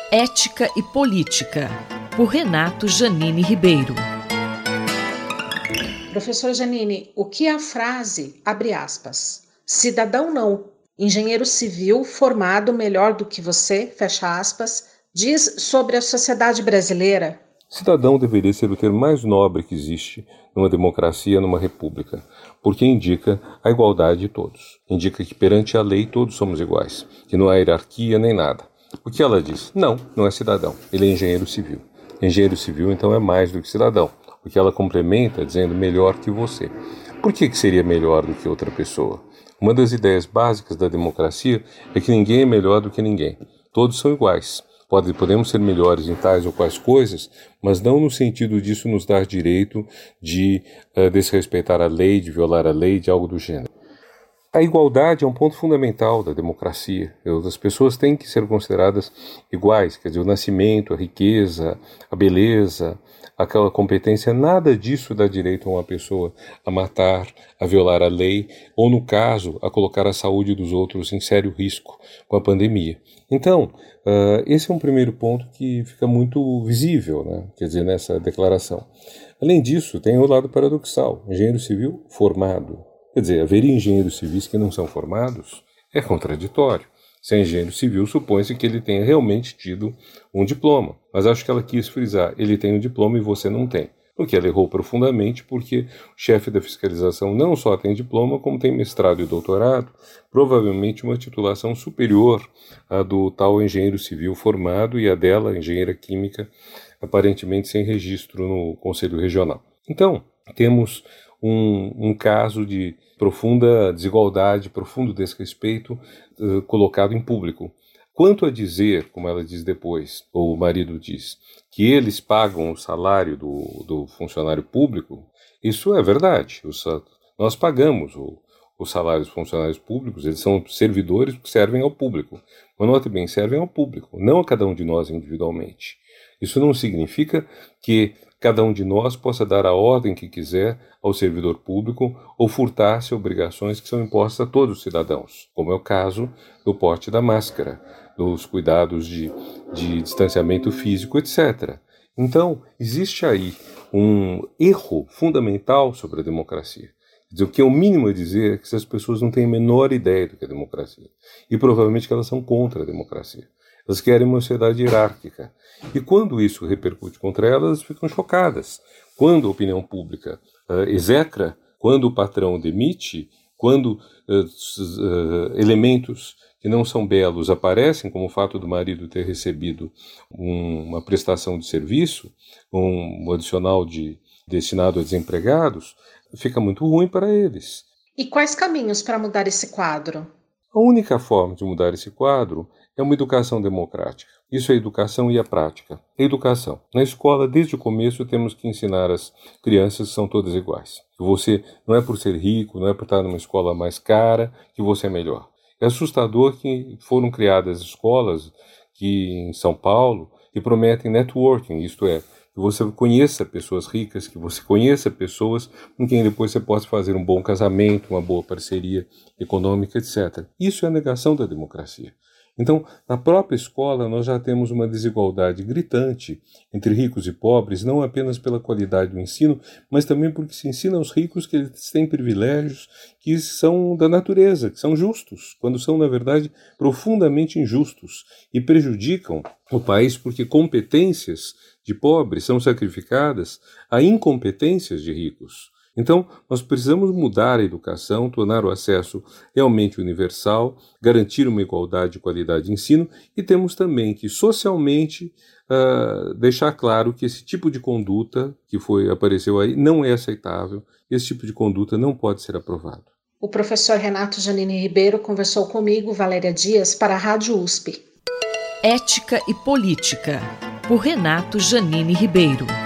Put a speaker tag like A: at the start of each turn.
A: Ética e Política, por Renato Janine Ribeiro.
B: Professor Janine, o que a frase, abre aspas, cidadão não, engenheiro civil formado melhor do que você, fecha aspas, diz sobre a sociedade brasileira?
C: Cidadão deveria ser o termo mais nobre que existe numa democracia, numa república, porque indica a igualdade de todos. Indica que perante a lei todos somos iguais, que não há hierarquia nem nada. O que ela diz? Não é cidadão, ele é engenheiro civil. Engenheiro civil, então, é mais do que cidadão, porque ela complementa dizendo melhor que você. Por que seria melhor do que outra pessoa? Uma das ideias básicas da democracia é que ninguém é melhor do que ninguém. Todos são iguais. Podemos ser melhores em tais ou quais coisas, mas não no sentido disso nos dar direito de desrespeitar a lei, de violar a lei, de algo do gênero. A igualdade é um ponto fundamental da democracia. As pessoas têm que ser consideradas iguais, quer dizer, o nascimento, a riqueza, a beleza, aquela competência, nada disso dá direito a uma pessoa a matar, a violar a lei, ou no caso, a colocar a saúde dos outros em sério risco com a pandemia. Então, esse é um primeiro ponto que fica muito visível, né? Quer dizer, nessa declaração. Além disso, tem o lado paradoxal, engenheiro civil formado. Quer dizer, haver engenheiros civis que não são formados é contraditório. Se é engenheiro civil, supõe-se que ele tenha realmente tido um diploma. Mas acho que ela quis frisar, ele tem um diploma e você não tem. Porque ela errou profundamente, porque o chefe da fiscalização não só tem diploma, como tem mestrado e doutorado, provavelmente uma titulação superior à do tal engenheiro civil formado e a dela, engenheira química, aparentemente sem registro no Conselho Regional. Então, temos um caso de profunda desigualdade, profundo desrespeito colocado em público. Quanto a dizer, como ela diz depois, ou o marido diz, que eles pagam o salário do funcionário público, isso é verdade. Nós pagamos o salário dos funcionários públicos, eles são servidores que servem ao público. Mas note bem, servem ao público, não a cada um de nós individualmente. Isso não significa que cada um de nós possa dar a ordem que quiser ao servidor público ou furtar-se obrigações que são impostas a todos os cidadãos, como é o caso do porte da máscara, dos cuidados de distanciamento físico, etc. Então, existe aí um erro fundamental sobre a democracia. Quer dizer, o que é o mínimo a dizer é que essas pessoas não têm a menor ideia do que é democracia. E provavelmente que elas são contra a democracia. Elas querem uma sociedade hierárquica. E quando isso repercute contra elas, elas ficam chocadas. Quando a opinião pública execra, quando o patrão demite, quando elementos que não são belos aparecem, como o fato do marido ter recebido uma prestação de serviço, um adicional destinado a desempregados, fica muito ruim para eles.
B: E quais caminhos para mudar esse quadro?
C: A única forma de mudar esse quadro é uma educação democrática. Isso é a educação e a prática. A educação. Na escola, desde o começo, temos que ensinar as crianças que são todas iguais. Você não é por ser rico, não é por estar numa escola mais cara que você é melhor. É assustador que foram criadas escolas em São Paulo que prometem networking, isto é, que você conheça pessoas ricas, que você conheça pessoas com quem depois você possa fazer um bom casamento, uma boa parceria econômica, etc. Isso é a negação da democracia. Então, na própria escola, nós já temos uma desigualdade gritante entre ricos e pobres, não apenas pela qualidade do ensino, mas também porque se ensina aos ricos que eles têm privilégios que são da natureza, que são justos, quando são, na verdade, profundamente injustos e prejudicam o país porque competências de pobres são sacrificadas a incompetências de ricos. Então, nós precisamos mudar a educação, tornar o acesso realmente universal, garantir uma igualdade de qualidade de ensino e temos também que, socialmente, deixar claro que esse tipo de conduta que apareceu aí não é aceitável, esse tipo de conduta não pode ser aprovado.
B: O professor Renato Janine Ribeiro conversou comigo, Valéria Dias, para a Rádio USP.
A: Ética e Política, por Renato Janine Ribeiro.